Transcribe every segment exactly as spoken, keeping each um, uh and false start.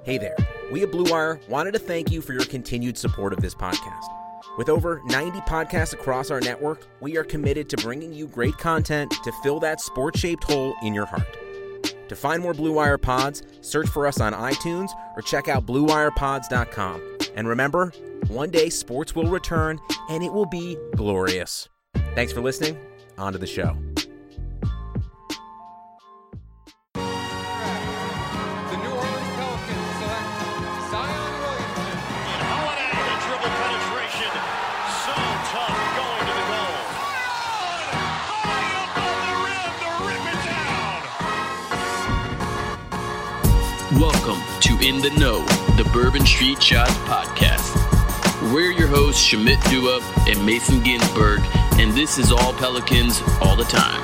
Hey there, we at Blue Wire wanted to thank you for your continued support of this podcast. With over ninety podcasts across our network, we are committed to bringing you great content to fill that sports-shaped hole in your heart. To find more Blue Wire pods, search for us on iTunes or check out blue wire pods dot com. And remember, one day sports will return and it will be glorious. Thanks for listening. On to the show. Welcome to In the Know, the Bourbon Street Shots podcast. We're your hosts, Shamit Dua and Mason Ginsberg, and this is all Pelicans all the time.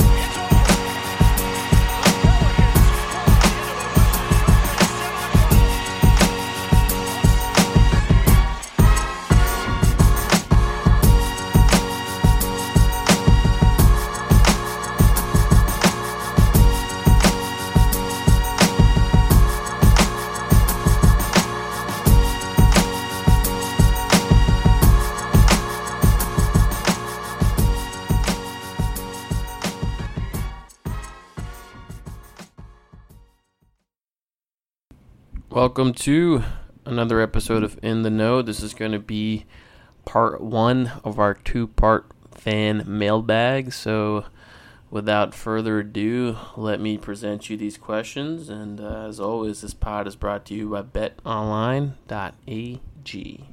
Welcome to another episode of In the Know. This is going to be part one of our two-part fan mailbag. So without further ado, let me present you these questions. And uh, as always, this pod is brought to you by bet online dot a g.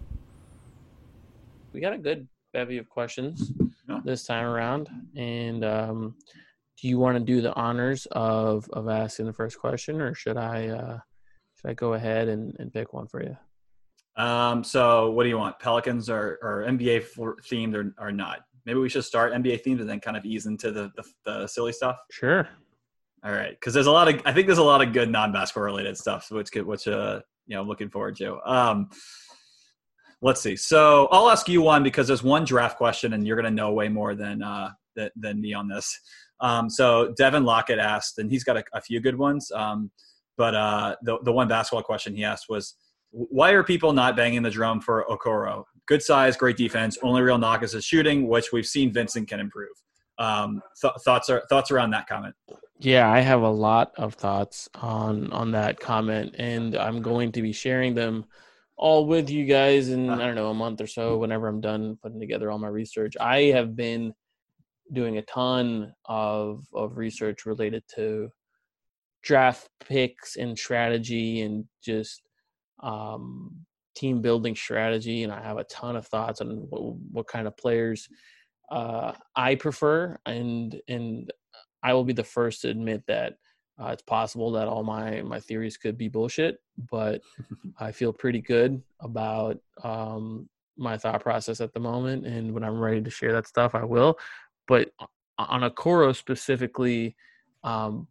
We got a good bevy of questions yeah. this time around. And um, do you want to do the honors of, of asking the first question, or should I... Uh, Should I go ahead and, and pick one for you? Um, so what do you want? Pelicans or, or N B A themed or, or not? Maybe we should start N B A themed and then kind of ease into the, the, the silly stuff. Sure. All right. Cause there's a lot of, I think there's a lot of good non-basketball related stuff, which could, which, uh, you know, I'm looking forward to. Um, let's see. So I'll ask you one because there's one draft question and you're going to know way more than, uh, than, than me on this. Um, so Devin Lockett asked, and he's got a, a few good ones. Um, But uh, the the one basketball question he asked was, why are people not banging the drum for Okoro? Good size, great defense. Only real knock is his shooting, which we've seen Vincent can improve. Um, th- thoughts are thoughts around that comment? Yeah, I have a lot of thoughts on on that comment, and I'm going to be sharing them all with you guys in I don't know a month or so. Whenever I'm done putting together all my research, I have been doing a ton of of research related to draft picks and strategy and just um, team building strategy. And I have a ton of thoughts on what, what kind of players uh, I prefer. And, and I will be the first to admit that uh, it's possible that all my, my theories could be bullshit, but I feel pretty good about um, my thought process at the moment. And when I'm ready to share that stuff, I will. But on Okoro specifically, um,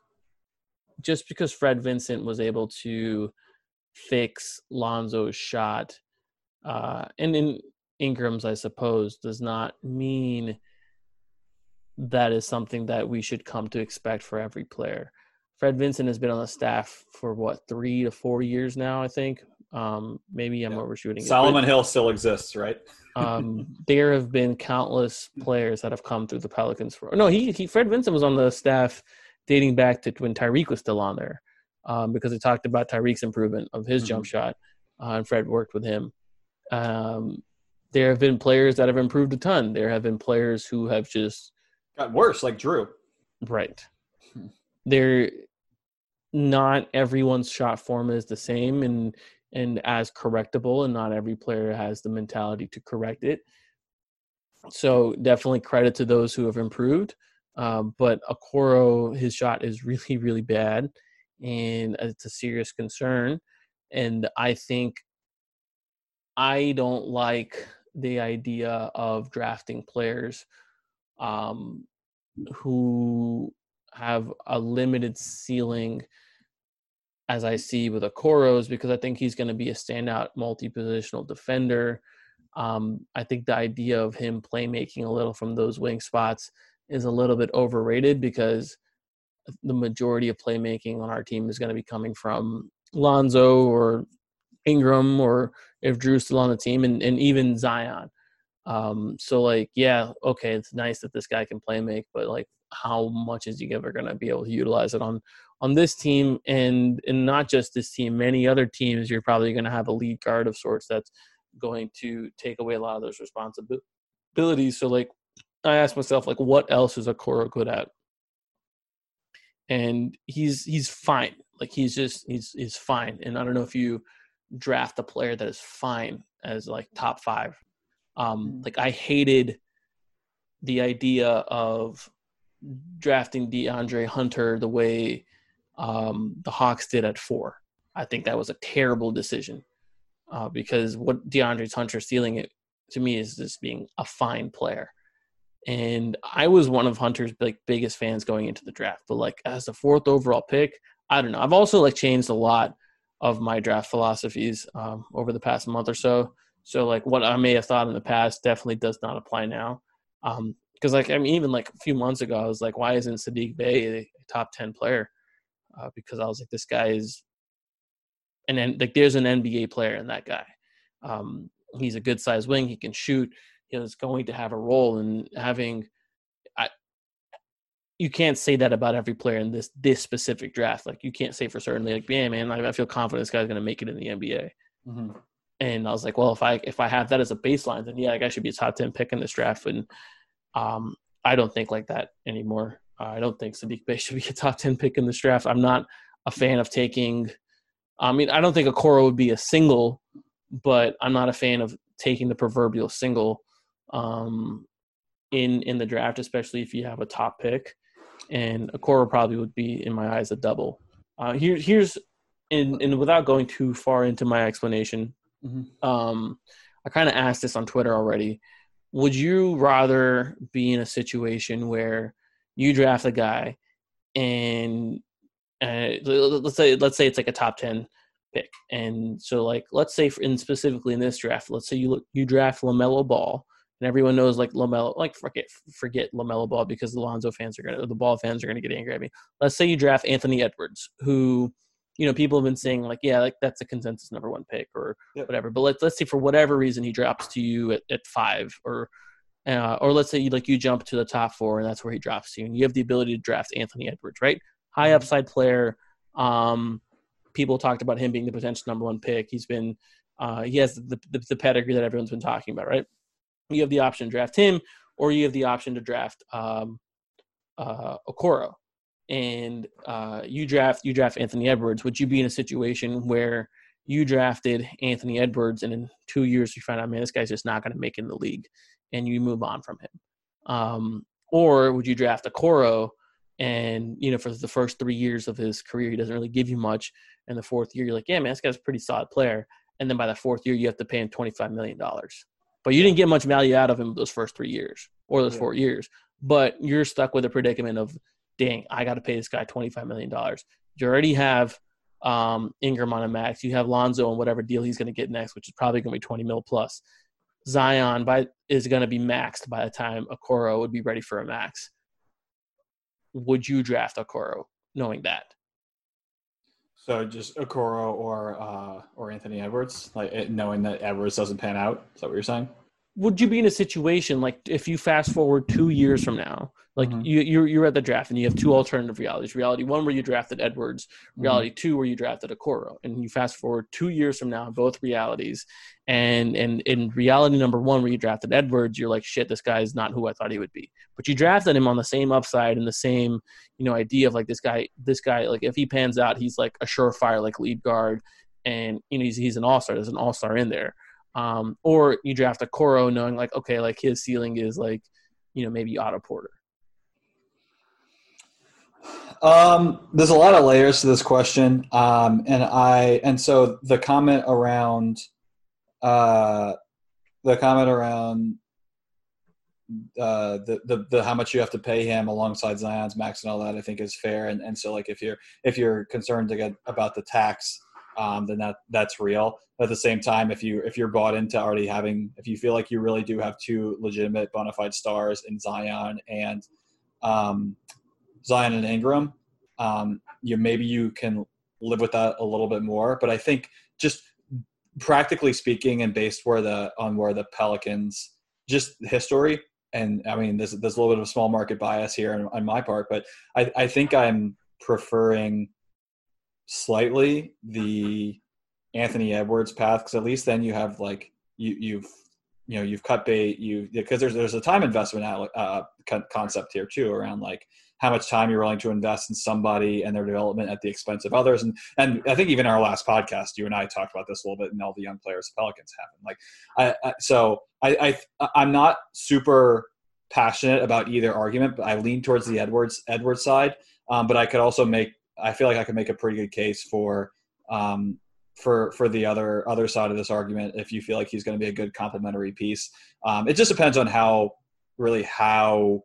just because Fred Vincent was able to fix Lonzo's shot, uh, and in Ingram's, I suppose, does not mean that is something that we should come to expect for every player. Fred Vincent has been on the staff for, what, three to four years now, I think. Um, maybe I'm yeah. overshooting. Solomon it, Hill still exists, right? um, there have been countless players that have come through the Pelicans. For No, he, he Fred Vincent was on the staff dating back to when Tyreek was still on there, um, because they talked about Tyreek's improvement of his mm-hmm. jump shot, uh, and Fred worked with him. Um, there have been players that have improved a ton. There have been players who have just got worse, like Drew. Right. Hmm. They're not everyone's shot form is the same and and as correctable, and not every player has the mentality to correct it. So definitely credit to those who have improved. Um, but Okoro, his shot is really, really bad, and it's a serious concern. And I think I don't like the idea of drafting players um, who have a limited ceiling, as I see with Okoro's, because I think he's going to be a standout multi-positional defender. Um, I think the idea of him playmaking a little from those wing spots is a little bit overrated, because the majority of playmaking on our team is going to be coming from Lonzo or Ingram, or if Drew's still on the team, and, and even Zion. Um, so like, yeah, okay, it's nice that this guy can play make, but like, how much is he ever going to be able to utilize it on on this team? And and not just this team, many other teams, you're probably going to have a lead guard of sorts that's going to take away a lot of those responsibilities. So like, I asked myself, like, what else is Okoro good at? And he's he's fine. Like, he's just he's he's fine. And I don't know if you draft a player that is fine as like top five. Um, like, I hated the idea of drafting DeAndre Hunter the way um, the Hawks did at four. I think that was a terrible decision uh, because what DeAndre Hunter stealing it to me is just being a fine player. And I was one of Hunter's like biggest fans going into the draft, but like as the fourth overall pick, I don't know. I've also like changed a lot of my draft philosophies um, over the past month or so. So like what I may have thought in the past definitely does not apply now. Um, Because, like, I mean, even like a few months ago, I was like, why isn't Saddiq Bey a top ten player? Uh, because I was like, this guy is – and then, like, there's an N B A player in that guy. Um, he's a good-sized wing. He can shoot. He is going to have a role in having I, – you can't say that about every player in this this specific draft. Like, you can't say for certain, like, yeah, man, I, I feel confident this guy's going to make it in the N B A. Mm-hmm. And I was like, well, if I if I have that as a baseline, then, yeah, that guy should be a top ten pick in this draft. And Um, I don't think like that anymore. Uh, I don't think Saddiq Bey should be a top ten pick in this draft. I'm not a fan of taking – I mean, I don't think Okoro would be a single, but I'm not a fan of taking the proverbial single um, in in the draft, especially if you have a top pick. And Okoro probably would be, in my eyes, a double. Uh, here, here's – and and without going too far into my explanation, mm-hmm. um, I kind of asked this on Twitter already. Would you rather be in a situation where you draft a guy and uh, let's say let's say it's like a top ten pick, and so like let's say for, and specifically in this draft, let's say you look, you draft LaMelo Ball, and everyone knows like LaMelo, like forget forget LaMelo Ball because the Lonzo fans are gonna, the Ball fans are gonna get angry at me. Let's say you draft Anthony Edwards, who, you know, people have been saying like, yeah, like that's a consensus number one pick or yep. whatever. But let's let's say for whatever reason he drops to you at, at five, or uh, or let's say you like you jump to the top four and that's where he drops to you, and you have the ability to draft Anthony Edwards, right? High upside player. Um, people talked about him being the potential number one pick. He's been uh, he has the, the the pedigree that everyone's been talking about, right? You have the option to draft him, or you have the option to draft um, uh, Okoro. And uh, you draft you draft Anthony Edwards. Would you be in a situation where you drafted Anthony Edwards and in two years you find out, man, this guy's just not going to make it in the league, and you move on from him? Um, or would you draft Okoro and, you know, for the first three years of his career, he doesn't really give you much. And the fourth year, you're like, yeah, man, this guy's a pretty solid player. And then by the fourth year, you have to pay him twenty-five million dollars. But you didn't get much value out of him those first three years or those yeah. four years. But you're stuck with a predicament of, dang, I got to pay this guy twenty-five million dollars. You already have um, Ingram on a max. You have Lonzo on whatever deal he's going to get next, which is probably going to be twenty mil plus. Zion by, is going to be maxed by the time Okoro would be ready for a max. Would you draft Okoro knowing that? So just Okoro or uh, or Anthony Edwards, like knowing that Edwards doesn't pan out? Is that what you're saying? Would you be in a situation like if you fast forward two years from now, like mm-hmm. you you're, you're at the draft and you have two alternative realities: reality one where you drafted Edwards, reality mm-hmm. two where you drafted Okoro, and you fast forward two years from now, both realities, and and in reality number one where you drafted Edwards, you're like, shit, this guy is not who I thought he would be. But you drafted him on the same upside and the same, you know, idea of like this guy, this guy, like if he pans out, he's like a surefire like lead guard, and you know he's he's an all-star. There's an all-star in there. Um, or you draft Okoro knowing like, okay, like his ceiling is like, you know, maybe Otto Porter. Um, there's a lot of layers to this question. Um, and I, and so the comment around, uh, the comment around, uh, the, the, the, how much you have to pay him alongside Zion's max and all that, I think is fair. And, and so like, if you're, if you're concerned to get about the tax, um, then that that's real. At the same time, if you if you're bought into already having, if you feel like you really do have two legitimate bona fide stars in Zion and um, Zion and Ingram, um, you maybe you can live with that a little bit more. But I think just practically speaking, and based where the on where the Pelicans just history, and I mean there's there's a little bit of a small market bias here on, on my part, but I, I think I'm preferring slightly the Anthony Edwards path, because at least then you have like you you've you know you've cut bait you because there's there's a time investment uh, concept here too, around like how much time you're willing to invest in somebody and their development at the expense of others. And and I think even our last podcast, you and I talked about this a little bit, and all the young players the Pelicans have. Like, I, I so I, I I'm not super passionate about either argument, but I lean towards the Edwards Edwards side. Um, but I could also make I feel like I could make a pretty good case for um, for for the other other side of this argument if you feel like he's going to be a good complementary piece. Um, it just depends on how really how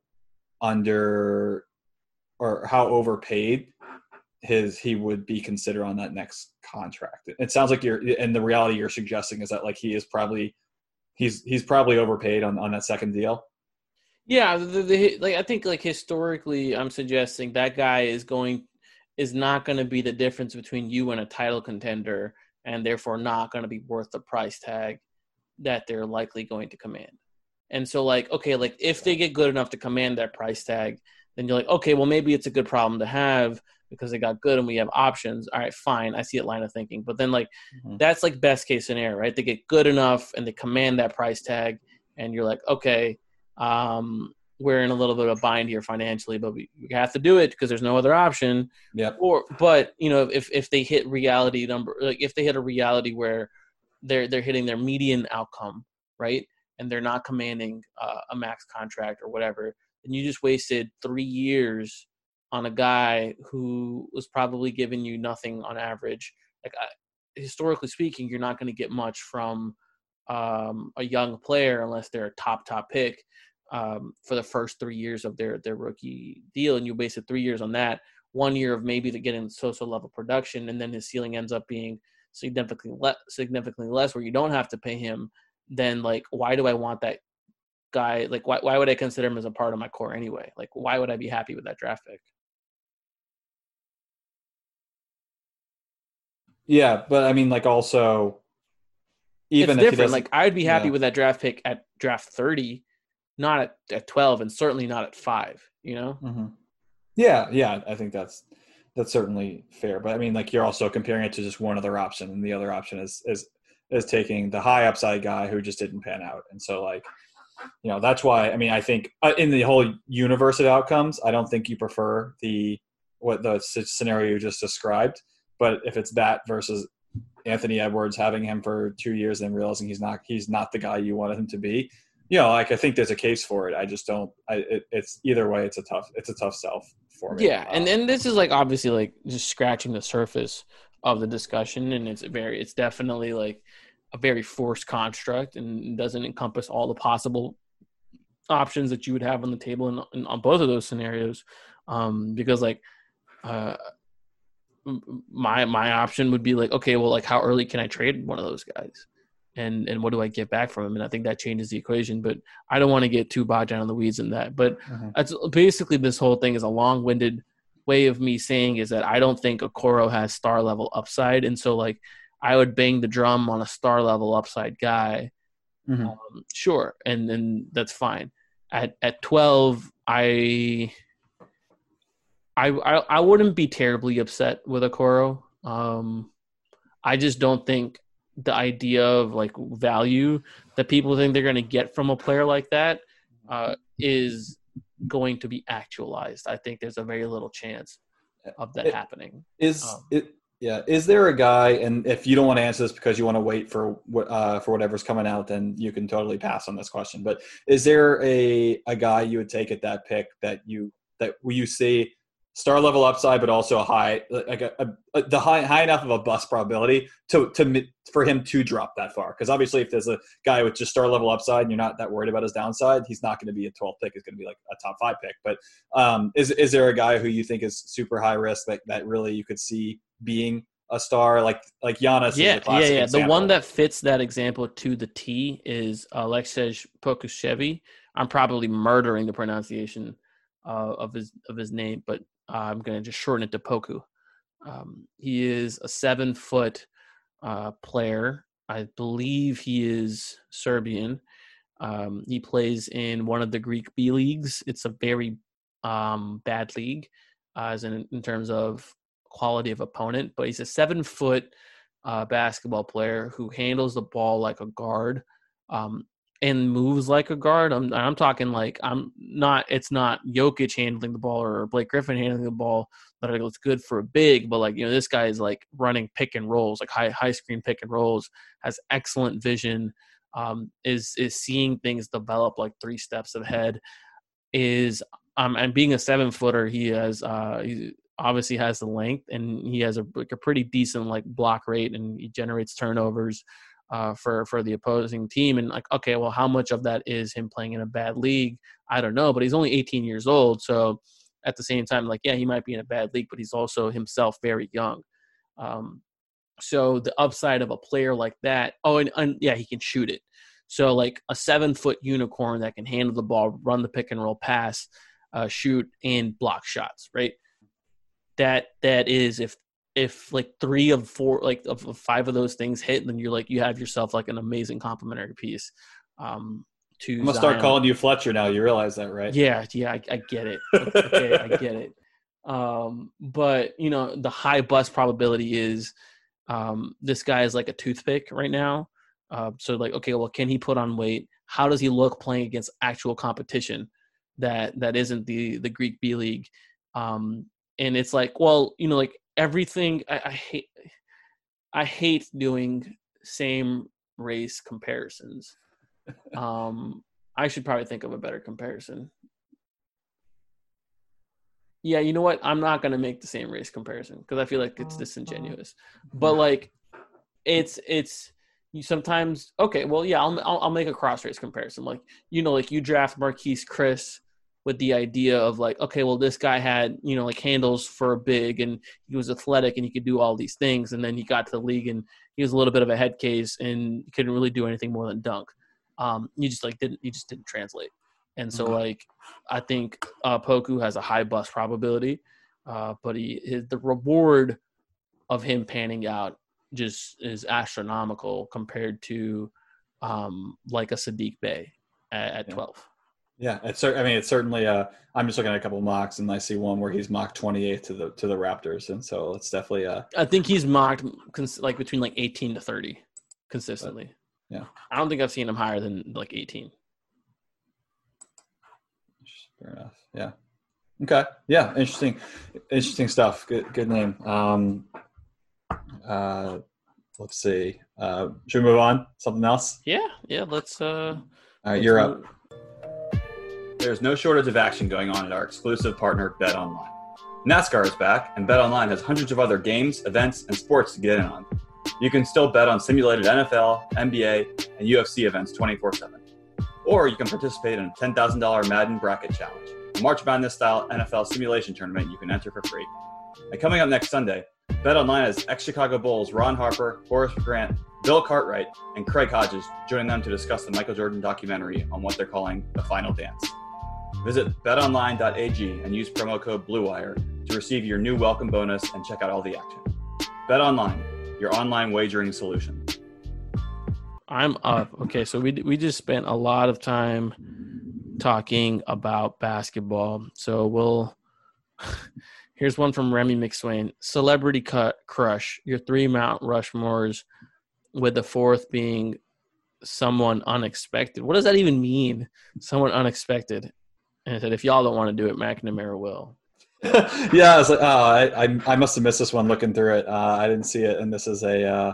under or how overpaid his he would be considered on that next contract. It sounds like you're, and the reality you're suggesting is that like he is probably he's he's probably overpaid on, on that second deal. Yeah, the, the, like I think like historically, I'm suggesting that guy is going is not going to be the difference between you and a title contender, and therefore not going to be worth the price tag that they're likely going to command. And so like, okay, like if they get good enough to command that price tag, then you're like, okay, well, maybe it's a good problem to have because they got good and we have options. All right, fine. I see that line of thinking. But then, like, mm-hmm. that's like best case scenario, right? They get good enough and they command that price tag, and you're like, okay, um, we're in a little bit of a bind here financially, but we, we have to do it because there's no other option. Yeah. Or, but you know, if if they hit reality number, like if they hit a reality where they're they're hitting their median outcome, right, and they're not commanding uh, a max contract or whatever, and you just wasted three years on a guy who was probably giving you nothing on average. Like I, historically speaking, you're not going to get much from um, a young player unless they're a top, top pick um, for the first three years of their, their rookie deal. And you wasted three years on that, one year of maybe the getting social level production. And then his ceiling ends up being significantly less, significantly less where you don't have to pay him. Then like, why do I want that guy? Like, why, why would I consider him as a part of my core anyway? Like, why would I be happy with that draft pick? Yeah, but I mean, like, also, even it's if different. Like, I'd be happy yeah. with that draft pick at draft thirty, not at, at twelve, and certainly not at five. You know? Mm-hmm. Yeah, yeah, I think that's that's certainly fair. But I mean, like, you're also comparing it to just one other option, and the other option is is is taking the high upside guy who just didn't pan out. And so, like, you know, that's why. I mean, I think uh, in the whole universe of outcomes, I don't think you prefer the what the scenario you just described. But if it's that versus Anthony Edwards having him for two years and realizing he's not he's not the guy you wanted him to be, you know, like I think there's a case for it. I just don't. I it, it's either way. It's a tough. It's a tough sell for me. Yeah, and and this is like obviously like just scratching the surface of the discussion, and it's very it's definitely like a very forced construct and doesn't encompass all the possible options that you would have on the table in, in on both of those scenarios, um, because like. Uh, my my option would be like, okay, well, like how early can I trade one of those guys, and and what do I get back from him? And I think that changes the equation, but I don't want to get too bogged down in the weeds in that. But mm-hmm. that's basically this whole thing is a long-winded way of me saying is that I don't think Okoro has star level upside, and so like I would bang the drum on a star level upside guy, mm-hmm. um, sure, and then that's fine. At at twelve, I. I, I I wouldn't be terribly upset with Okoro. Um, I just don't think the idea of like value that people think they're going to get from a player like that uh, is going to be actualized. I think there's a very little chance of that it, happening. Is um, it? Yeah. Is there a guy? And if you don't want to answer this because you want to wait for what uh, for whatever's coming out, then you can totally pass on this question. But is there a a guy you would take at that pick that you that you see? Star level upside, but also a high, like a, a, a the high high enough of a bust probability to to for him to drop that far. Because obviously, if there's a guy with just star level upside and you're not that worried about his downside, he's not going to be a twelfth pick. He's going to be like a top five pick. But um, is is there a guy who you think is super high risk that, that really you could see being a star like like Giannis? Yeah, is a classic yeah, yeah. example. The one that fits that example to the T is Aleksej Pokusevski. I'm probably murdering the pronunciation uh, of his of his name, but. Uh, I'm going to just shorten it to Poku. Um, he is a seven foot uh, player. I believe he is Serbian. Um, he plays in one of the Greek B leagues. It's a very um, bad league, uh, as in in terms of quality of opponent. But he's a seven foot uh, basketball player who handles the ball like a guard, um, and moves like a guard. I'm I'm talking like I'm not. It's not Jokic handling the ball or Blake Griffin handling the ball that looks good for a big, but like, you know, this guy is like running pick and rolls, like high high screen pick and rolls, has excellent vision, um, is is seeing things develop like three steps ahead. Is um, and being a seven footer, he has uh, he obviously has the length, and he has a like a pretty decent like block rate, and he generates turnovers uh, for for the opposing team. And like, okay, well, how much of that is him playing in a bad league? I don't know, but he's only eighteen years old, so at the same time, like, yeah, he might be in a bad league, but he's also himself very young. Um, so the upside of a player like that, oh, and, and yeah, he can shoot it. So like a seven foot unicorn that can handle the ball, run the pick and roll pass, uh, shoot, and block shots, right? That that is if if like three of four, like of, of five of those things hit, then you're like you have yourself like an amazing complementary piece. Um, to I'm gonna Zion. start calling you Fletcher now. You realize that, right? Yeah, yeah, I, I get it. Okay, I get it. Um, but you know, the high bust probability is um, this guy is like a toothpick right now. Uh, so like, okay, well, can he put on weight? How does he look playing against actual competition that that isn't the the Greek B League? Um, and it's like, well, you know, like everything. I, I hate I hate doing same race comparisons. Um, I should probably think of a better comparison. Yeah, you know what? I'm not going to make the same race comparison because I feel like it's disingenuous. But like, it's it's you sometimes okay. Well, yeah, I'll I'll, I'll make a cross race comparison. Like, you know, like you draft Marquise Chris with the idea of like, okay, well, this guy had, you know, like handles for a big, and he was athletic and he could do all these things, and then he got to the league and he was a little bit of a head case and he couldn't really do anything more than dunk. Um, you just like didn't you just didn't translate. And so, like, I think uh, Poku has a high bust probability, uh, but he his, the reward of him panning out just is astronomical compared to um, like a Sadiq Bey at, at yeah. twelve. Yeah, it's. I mean, it's certainly. Uh, I'm just looking at a couple of mocks, and I see one where he's mocked twenty-eighth to the to the Raptors, and so it's definitely. Uh, I think he's mocked cons- like between like eighteen to thirty consistently. But, yeah, I don't think I've seen him higher than like eighteen. Fair enough. Yeah. Okay. Yeah. Interesting. Interesting stuff. Good. Good name. Um, uh, let's see. Uh, should we move on? Something else? Yeah. Yeah. Let's. Uh, All right. You're up. There's no shortage of action going on at our exclusive partner, BetOnline. NASCAR is back, and BetOnline has hundreds of other games, events, and sports to get in on. You can still bet on simulated N F L, N B A, and U F C events twenty-four seven. Or you can participate in a ten thousand dollars Madden Bracket Challenge, a March Madness-style N F L simulation tournament you can enter for free. And coming up next Sunday, BetOnline has ex-Chicago Bulls Ron Harper, Horace Grant, Bill Cartwright, and Craig Hodges joining them to discuss the Michael Jordan documentary on what they're calling the Final Dance. Visit bet online dot a g and use promo code BLUEWIRE to receive your new welcome bonus and check out all the action. BetOnline, your online wagering solution. I'm up. Okay, so we we just spent a lot of time talking about basketball. So we'll here's one from Remy McSwain. Celebrity cut crush. Your three Mount Rushmores, with the fourth being someone unexpected. What does that even mean? Someone unexpected. And I said, if y'all don't want to do it, McNamara will. Yeah, I was like, oh, I, I I must have missed this one looking through it. Uh, I didn't see it, and this is a. Uh,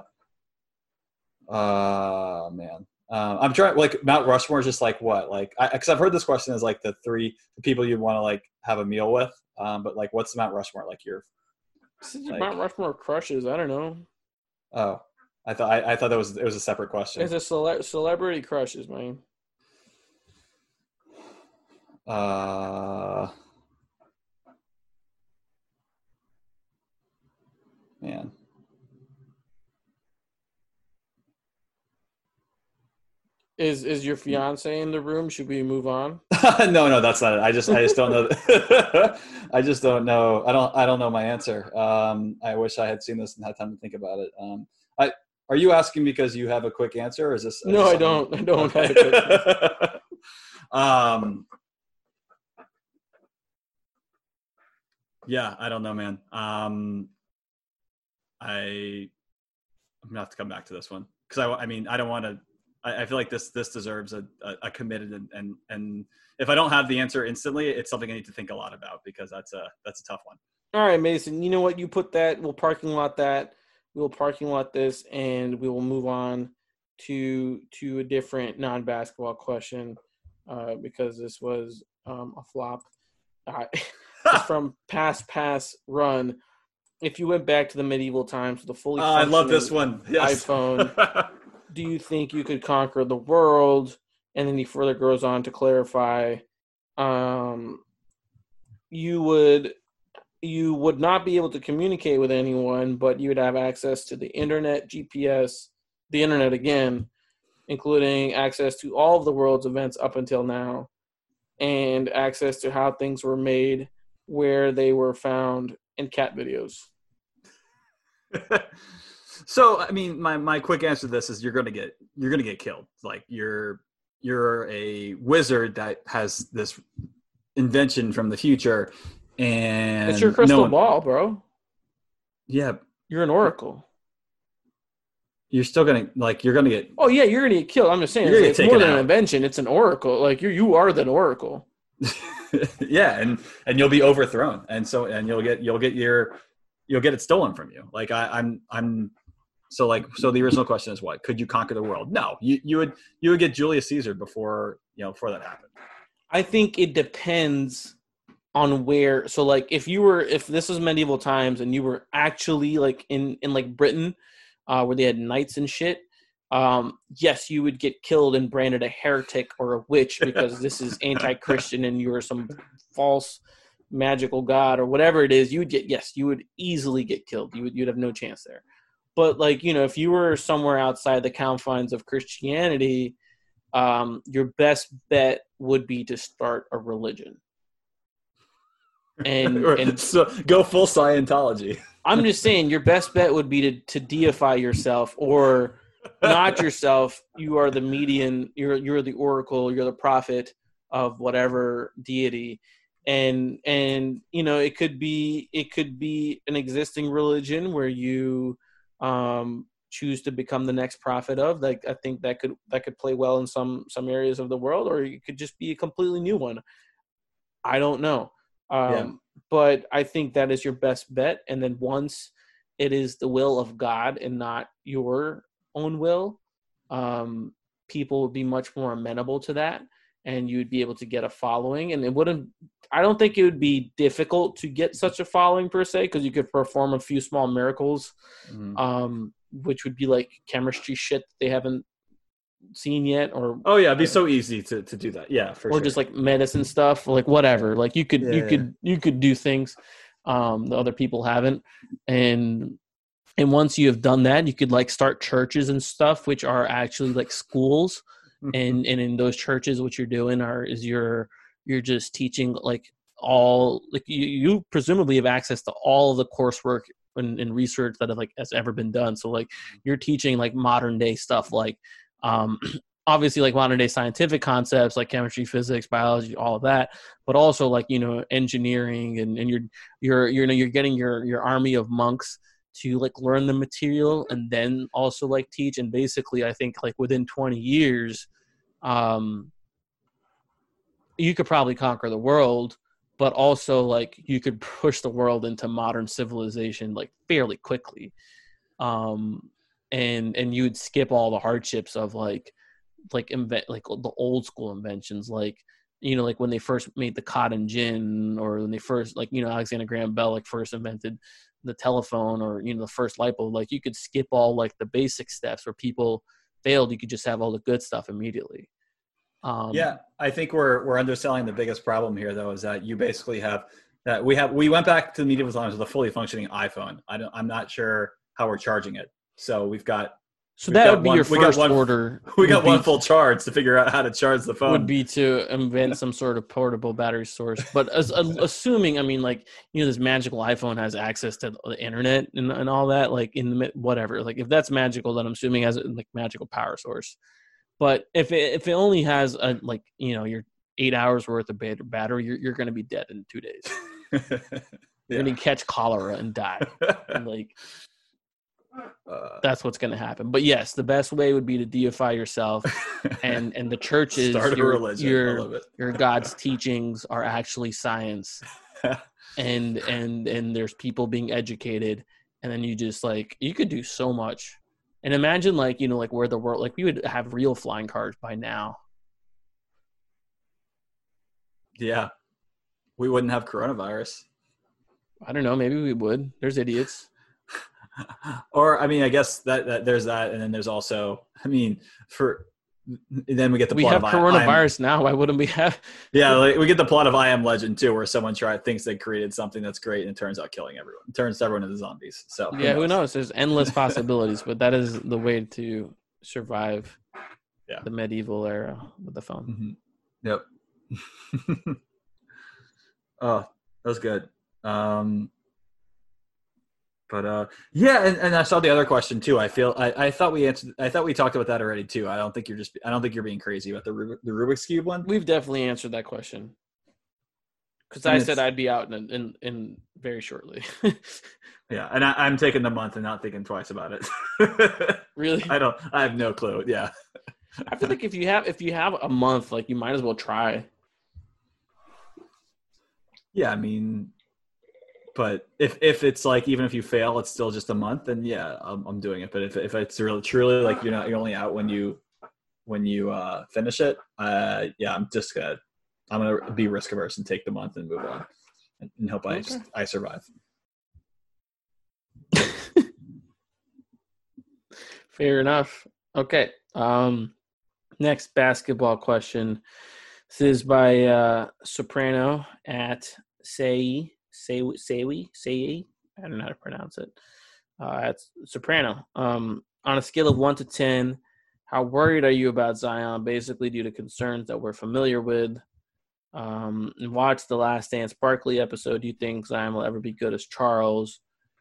Uh man, uh, I'm trying. Like Mount Rushmore is just like what, like because I've heard this question as like the three the people you want to like have a meal with. Um, but like, what's the Mount Rushmore like? Your like, Mount Rushmore crushes. I don't know. Oh, I thought I, I thought that was it was a separate question. It's a cele- celebrity crushes, man. Uh, man. Is is your fiance in the room? Should we move on? no, no, that's not it. I just, I just don't know. I just don't know. I don't, I don't know my answer. Um, I wish I had seen this and had time to think about it. Um, I, are you asking because you have a quick answer, or is this? Is no, this I don't. I don't okay. have a quick answer. um, yeah, I don't know, man. Um, I, I'm gonna have to come back to this one because I, I mean, I don't want to. I feel like this this deserves a, a, a committed and, and and if I don't have the answer instantly, it's something I need to think a lot about because that's a that's a tough one. All right, Mason. You know what? You put that. We'll parking lot that. We'll parking lot this, and we will move on to to a different non-basketball question uh, because this was um, a flop. Uh, it's from Pass Pass Run. If you went back to the medieval times, the fully oh, I love this one. Yes. iPhone. Do you think you could conquer the world? And then he further goes on to clarify, um, you would you would not be able to communicate with anyone, but you would have access to the internet, G P S, the internet again, including access to all of the world's events up until now, and access to how things were made, where they were found, and cat videos. So, I mean, my, my quick answer to this is you're going to get, you're going to get killed. Like you're, you're a wizard that has this invention from the future and it's your crystal no one, ball, bro. Yeah. You're an oracle. You're still going to like, you're going to get, oh yeah, you're going to get killed. I'm just saying, it's, it's more than out. an invention. It's an oracle. Like you, you are the oracle. yeah. And, and you'll be overthrown. And so, and you'll get, you'll get your, you'll get it stolen from you. Like I, I'm, I'm, So like, so the original question is what? Could you conquer the world? No, you, you would, you would get Julius Caesar before, you know, before that happened. I think it depends on where. So like, if you were, if this was medieval times and you were actually like in, in like Britain, uh, where they had knights and shit, um, yes, you would get killed and branded a heretic or a witch because this is anti-Christian and you are some false magical god or whatever it is. You would get, yes, you would easily get killed. You would, you'd have no chance there. But, like, you know, if you were somewhere outside the confines of Christianity, um, your best bet would be to start a religion. And, and so go full Scientology. I'm just saying your best bet would be to, to deify yourself or not yourself. You are the median. You're, you're the oracle. You're the prophet of whatever deity. And, and you know, it could be it could be an existing religion where you – um choose to become the next prophet of. Like I think that could that could play well in some some areas of the world, or it could just be a completely new one. I don't know. Um yeah. But I think that is your best bet. And then once it is the will of God and not your own will, um people would be much more amenable to that, and you'd be able to get a following. And it wouldn't I don't think it would be difficult to get such a following per se, because you could perform a few small miracles, mm-hmm. um, which would be like chemistry shit that they haven't seen yet. Or oh yeah, it'd be so easy to, to do that. Yeah, for or sure. just like medicine stuff, like whatever. Like you could yeah, you yeah. could you could do things um, that other people haven't, and and once you have done that, you could like start churches and stuff, which are actually like schools. and and in those churches, what you're doing are is you're you're just teaching like all like you, you presumably have access to all of the coursework and, and research that have like has ever been done. So like you're teaching like modern day stuff, like um obviously like modern day scientific concepts like chemistry, physics, biology, all of that, but also like, you know, engineering, and, and you're you're you know you're getting your your army of monks to like learn the material and then also like teach. And basically I think like within twenty years um you could probably conquer the world, but also like you could push the world into modern civilization like fairly quickly. Um, and, and you'd skip all the hardships of like, like invent, like the old school inventions, like, you know, like when they first made the cotton gin, or when they first, like, you know, Alexander Graham Bell, like first invented the telephone, or, you know, the first light bulb. Like you could skip all like the basic steps where people failed. You could just have all the good stuff immediately. Um, yeah, I think we're we're underselling the biggest problem here, though, is that you basically have that we have we went back to the medieval times with a fully functioning iPhone. I don't, I'm not sure how we're charging it. So we've got So We've that got would be one- your we got first one- order. We got would one be- full charge to figure out how to charge the phone. Would be to invent some sort of portable battery source. But as, uh, assuming, I mean, like, you know, this magical iPhone has access to the internet and, and all that, like in the whatever. Like if that's magical, then I'm assuming it has a like magical power source. But if it, if it only has a like, you know, your eight hours worth of bat- battery, you're you're going to be dead in two days. You're Yeah. going to catch cholera and die. And like. Uh, That's what's going to happen. But yes, the best way would be to deify yourself, and and the church is Start a your, religion. I your, love it. your God's teachings are actually science, and and and there's people being educated, and then you just like you could do so much. And imagine like you know like where the world like we would have real flying cars by now. Yeah, we wouldn't have coronavirus. I don't know. Maybe we would. There's idiots. Or I mean, I guess that, that there's that, and then there's also, I mean, for then we get the We plot have of coronavirus now. Why wouldn't we have? Yeah, like, we get the plot of I Am Legend too, where someone try thinks they created something that's great and it turns out killing everyone. It turns everyone into zombies. So Yeah, who knows? There's endless possibilities, but that is the way to survive Yeah. the medieval era with the phone. Mm-hmm. Yep. Oh, that was good. Um, but uh, yeah, and, and I saw the other question too. I feel I, I thought we answered. I thought we talked about that already too. I don't think you're just. I don't think you're being crazy about the Rubik, the Rubik's Cube one. We've definitely answered that question because And I said it's- I'd be out in in, in very shortly. Yeah, and I, I'm taking the month and not thinking twice about it. Really, I don't. I have no clue. Yeah. I feel like if you have if you have a month, like you might as well try. Yeah, I mean, but if if it's like even if you fail, it's still just a month, then yeah, I'm, I'm doing it. But if if it's really truly like you're not you're only out when you when you uh, finish it, uh, yeah, I'm just gonna I'm gonna be risk averse and take the month and move on, and, and hope I Okay. I survive. Fair enough. Okay. Um, next basketball question. This is by uh, Soprano at Say Say Say Say. I don't know how to pronounce it. Uh, it's Soprano. Um, on a scale of one to ten, how worried are you about Zion? Basically, due to concerns that we're familiar with. Um, and watch the Last Dance Barkley episode. Do you think Zion will ever be good as Charles?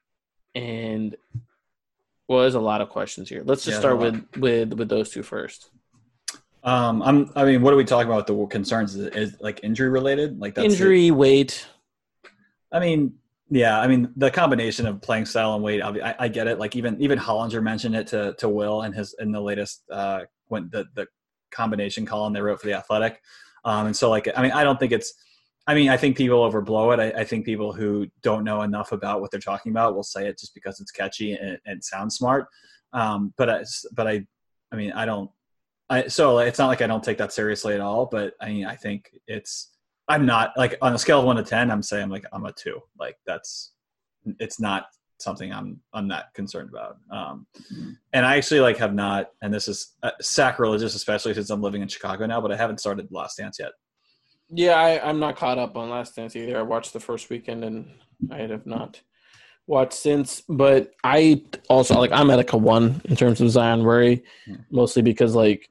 And well, there's a lot of questions here. Let's just Yeah, start there's with, with with those two first. Um, I'm. I mean, what are we talking about? The concerns is, is like injury related, like that's it? Injury, weight. I mean, yeah, I mean the combination of playing style and weight. I, I, I get it. Like even even Hollinger mentioned it to to Will in his in the latest uh when the the combination column they wrote for the Athletic. Um, and so like I mean I don't think it's. I mean I think people overblow it. I, I think people who don't know enough about what they're talking about will say it just because it's catchy and, and sounds smart. Um, but I, but I I mean I don't. I so it's not like I don't take that seriously at all. But I mean I think it's. I'm not like on a scale of one to ten. I'm saying like I'm a two. Like that's, it's not something I'm I'm not concerned about. Um, and I actually like have not, and this is uh, sacrilegious, especially since I'm living in Chicago now. But I haven't started Last Dance yet. Yeah, I, I'm not caught up on Last Dance either. I watched the first weekend and I have not watched since. But I also like I'm at like a one in terms of Zion worry, Hmm. mostly because like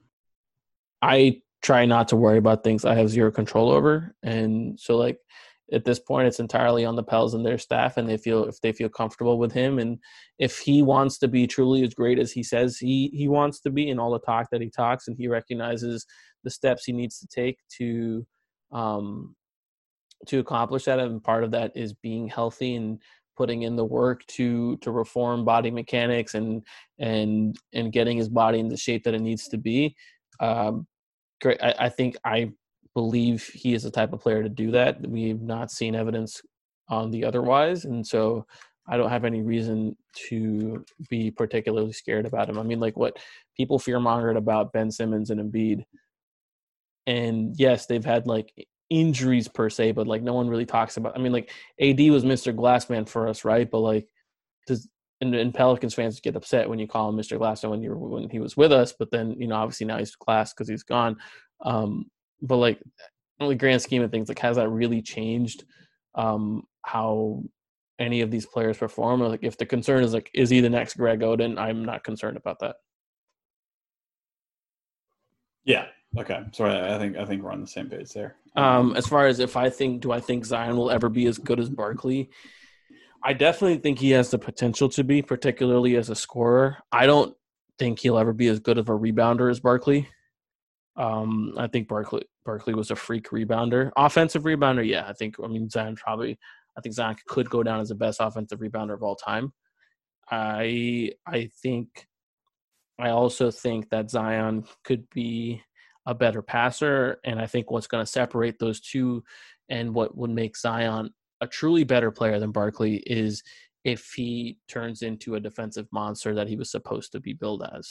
I try not to worry about things I have zero control over, and so like at this point it's entirely on the Pels and their staff, and they feel if they feel comfortable with him, and if he wants to be truly as great as he says he he wants to be, and all the talk that he talks, and he recognizes the steps he needs to take to um to accomplish that, and part of that is being healthy and putting in the work to to reform body mechanics and and and getting his body in the shape that it needs to be. um Great. I, I think I believe he is the type of player to do that. We've not seen evidence on the otherwise, and so I don't have any reason to be particularly scared about him. I mean, like what people fear-mongered about Ben Simmons and Embiid, and yes, they've had like injuries per se, but like no one really talks about. I mean, like A D was Mister Glassman for us, right? But like, does and, and Pelicans fans get upset when you call him Mister Glassman when you're when he was with us, but then you know obviously now he's class because he's gone. Um, but like, in the grand scheme of things, like has that really changed um, how any of these players perform? Or like, if the concern is like, is he the next Greg Oden? I'm not concerned about that. Yeah. Okay. So I, I think I think we're on the same page there. Um, as far as if I think, do I think Zion will ever be as good as Barkley? I definitely think he has the potential to be, particularly as a scorer. I don't think he'll ever be as good of a rebounder as Barkley. Um, I think Barkley Barkley was a freak rebounder, offensive rebounder. Yeah, I think. I mean, Zion probably. I think Zion could go down as the best offensive rebounder of all time. I I think. I also think that Zion could be a better passer, and I think what's going to separate those two, and what would make Zion a truly better player than Barkley is if he turns into a defensive monster that he was supposed to be billed as.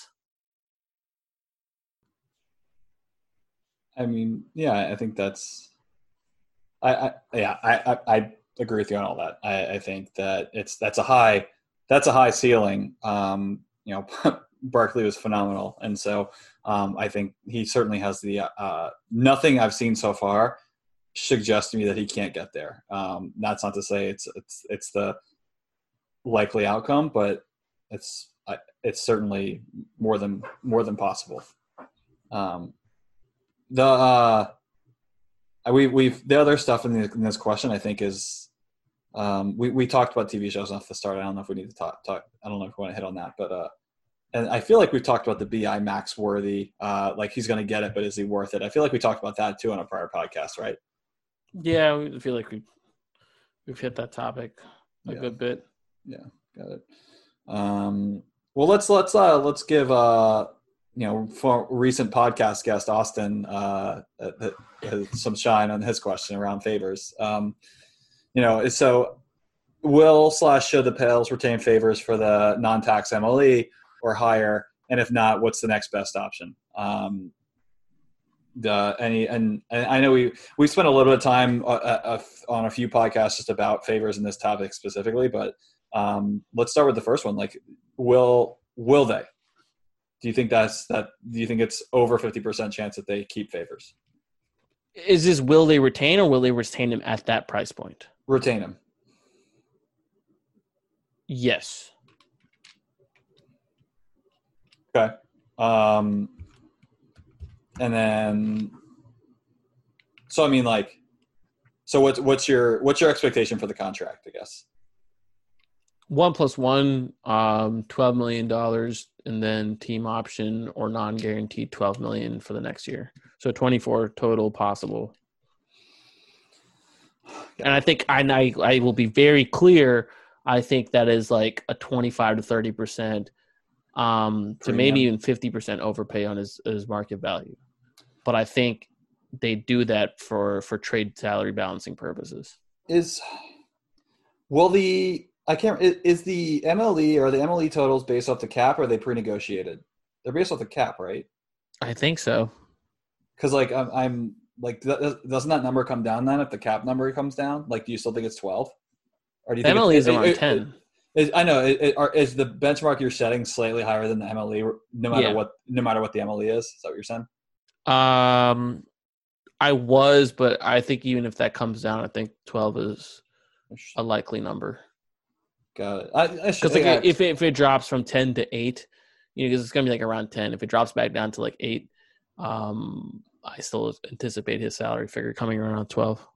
I mean, yeah, I think that's. I, I yeah, I, I, I agree with you on all that. I, I think that it's that's a high that's a high ceiling. Um, you know, Barkley was phenomenal, and so um, I think he certainly has the. Uh, nothing I've seen so far suggests to me that he can't get there. Um, that's not to say it's it's it's the likely outcome, but it's it's certainly more than more than possible. Um, the uh, we we've the other stuff in, the, in this question I think is um, we we talked about T V shows off the start. I don't know if we need to talk talk. I don't know if we want to hit on that, but uh, and I feel like we've talked about the B I Max Worthy. Uh, like he's going to get it, but is he worth it? I feel like we talked about that too on a prior podcast, right? Yeah, I feel like we we've hit that topic a yeah. good bit. Yeah, got it. Um, well, let's let's uh, let's give uh, you know for recent podcast guest Austin uh, uh, uh, some shine on his question around favors. Um, you know, so will slash should the Pels retain favors for the non-tax M L E or higher, and if not, what's the next best option? Um, the any and, and I know we we spent a little bit of time uh, uh, on a few podcasts just about favors in this topic specifically, but um, let's start with the first one. Like, will will they? Do you think that's that? Do you think it's over fifty percent chance that they keep favors? Is this will they retain or will they retain him at that price point? Retain him. Yes. Okay. Um, and then, so I mean, like, so what's what's your what's your expectation for the contract? I guess one plus one, um, twelve million dollars, and then team option or non-guaranteed twelve million dollars for the next year. So twenty-four total possible. Yeah. And I think I, I I will be very clear. I think that is like a twenty-five to thirty percent, um, to maybe even fifty percent overpay on his his market value. But I think they do that for for trade salary balancing purposes. Is well the I can't is, is the M L E or the M L E totals based off the cap, or are they pre-negotiated? They're based off the cap, right? I think so. Because like I'm, I'm like doesn't that number come down then if the cap number comes down? Like, do you still think it's twelve? Or do you think M L E it's, is around it, ten? It, it, I know. It, it, are, is the benchmark you're setting slightly higher than the M L E, no matter yeah. what? No matter what the M L E is, is that what you're saying? Um, I was, but I think even if that comes down, I think twelve is a likely number. Got it. Because like yeah. if it, if it drops from ten to eight, you know, because it's gonna be like around ten. If it drops back down to like eight, um, I still anticipate his salary figure coming around twelve.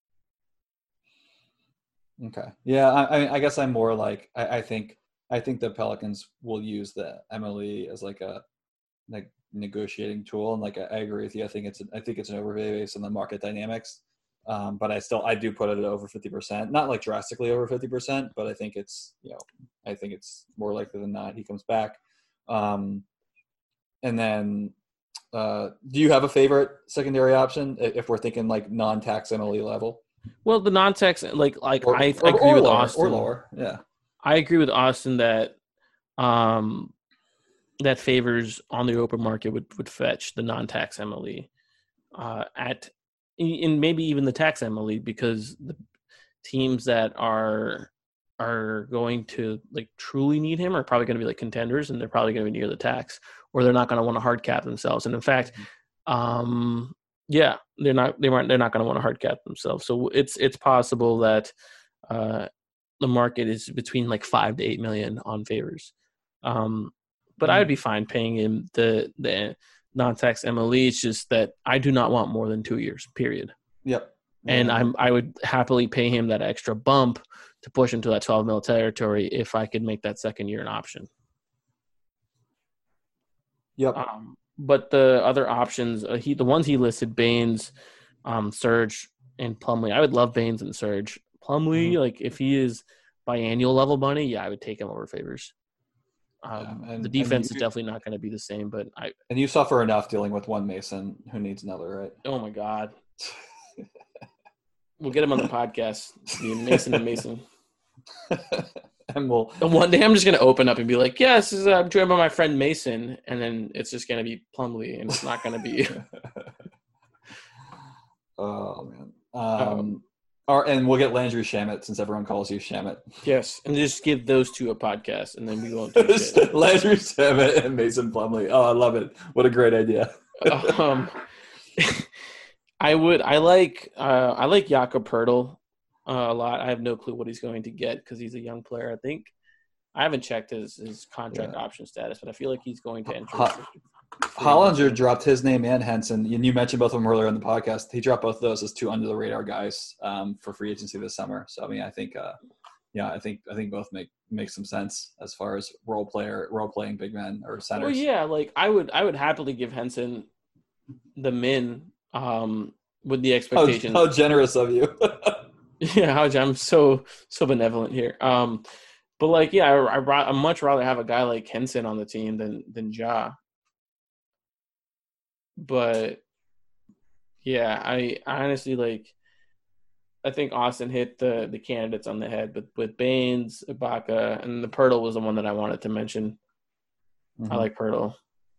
Okay. Yeah, I, I guess I'm more like I, I think I think the Pelicans will use the M L E as like a like negotiating tool, and like I, I agree with you. I think it's I think it's an overpay based on the market dynamics. Um, but I still I do put it at over fifty percent, not like drastically over fifty percent, but I think it's you know I think it's more likely than not he comes back. Um, and then, uh, do you have a favorite secondary option if we're thinking like non-tax M L E level? Well, the non-tax, like, like or, I, or, I agree or with lower, Austin. Or lower, yeah. I agree with Austin that um, that favors on the open market would, would fetch the non-tax M L E uh, at, and maybe even the tax M L E, because the teams that are are going to like truly need him are probably going to be like contenders, and they're probably going to be near the tax, or they're not going to want to hard cap themselves. And in fact, um, yeah, they're not they weren't they're not going to want to hard cap themselves. So it's it's possible that uh, the market is between like five to eight million on favors. Um, but mm-hmm. I would be fine paying him the the non-tax M L E. It's just that I do not want more than two years, period. Yep. And I'm I would happily pay him that extra bump to push into that twelve mil territory if I could make that second year an option. Yep. Um, but the other options, uh, he the ones he listed, Baines, um, Serge, and Plumlee. I would love Baines and Serge. Plumlee, mm-hmm. like if he is biannual level money, yeah, I would take him over Favors. Um, yeah, and, the defense you, is definitely not going to be the same, but I and you suffer enough dealing with one Mason who needs another, right? Oh my God, we'll get him on the podcast. Mason and Mason, and we'll and one day I'm just going to open up and be like, "Yeah, this is uh, I'm joined by my friend Mason," and then it's just going to be Plumlee, and it's not going to be. Oh man. Um, um Or, and we'll get Landry Shamet since everyone calls you Shamet. Yes, and just give those two a podcast, and then we won't do it. Landry Shamet and Mason Plumlee. Oh, I love it! What a great idea. um, I would. I like. Uh, I like Jakob Poeltl uh, a lot. I have no clue what he's going to get because he's a young player. I think I haven't checked his his contract yeah. option status, but I feel like he's going to enter. Ha- Hollinger dropped his name and Henson. And you mentioned both of them earlier in the podcast. He dropped both of those as two under the radar guys um, for free agency this summer. So I mean, I think, uh, yeah, I think I think both make make some sense as far as role player role playing big men or centers. Well, yeah, like I would I would happily give Henson the min um, with the expectation. How, how generous of you. Yeah, how I'm so so benevolent here. Um, but like, yeah, I I I'd much rather have a guy like Henson on the team than than Ja. But yeah, I, I honestly like. I think Austin hit the, the candidates on the head, but with Baines, Ibaka, and the Poeltl was the one that I wanted to mention. Mm-hmm. I like Poeltl.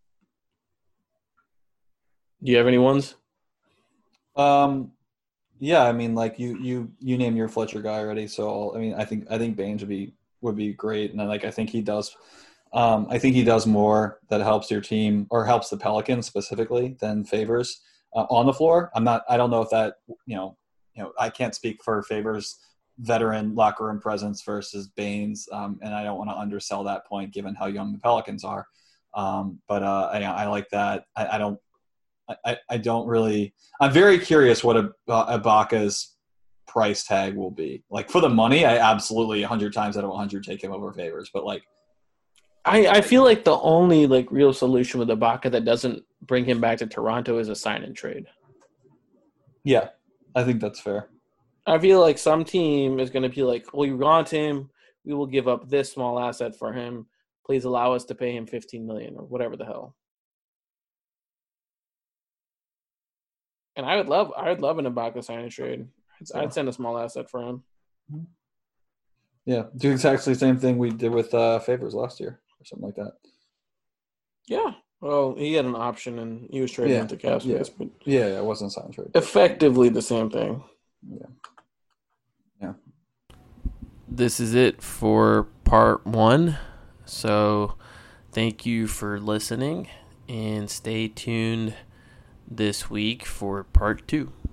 Do you have any ones? Um, yeah, I mean, like you you you name your Fletcher guy already, so I'll, I mean, I think I think Baines would be would be great, and I, like I think he does. Um, I think he does more that helps your team or helps the Pelicans specifically than Favors uh, on the floor. I'm not. I don't know if that. You know. You know. I can't speak for Favors' veteran locker room presence versus Baines, um, and I don't want to undersell that point given how young the Pelicans are. Um, but uh, I, I like that. I, I don't. I, I don't really. I'm very curious what a, uh, Ibaka's price tag will be. Like for the money, I absolutely one hundred times out of one hundred take him over Favors. But like. I, I feel like the only like real solution with Ibaka that doesn't bring him back to Toronto is a sign and trade. Yeah, I think that's fair. I feel like some team is going to be like, well, you want him, we will give up this small asset for him. Please allow us to pay him fifteen million dollars or whatever the hell. And I would love I would love an Ibaka sign and trade. I'd, yeah. I'd send a small asset for him. Yeah, do exactly the same thing we did with uh, Favors last year. Something like that. Yeah. Well, he had an option and he was trading yeah. into cap space. Yeah. But yeah, yeah, it wasn't a sign trade. Effectively the same thing. Yeah. Yeah. This is it for part one. So thank you for listening and stay tuned this week for part two.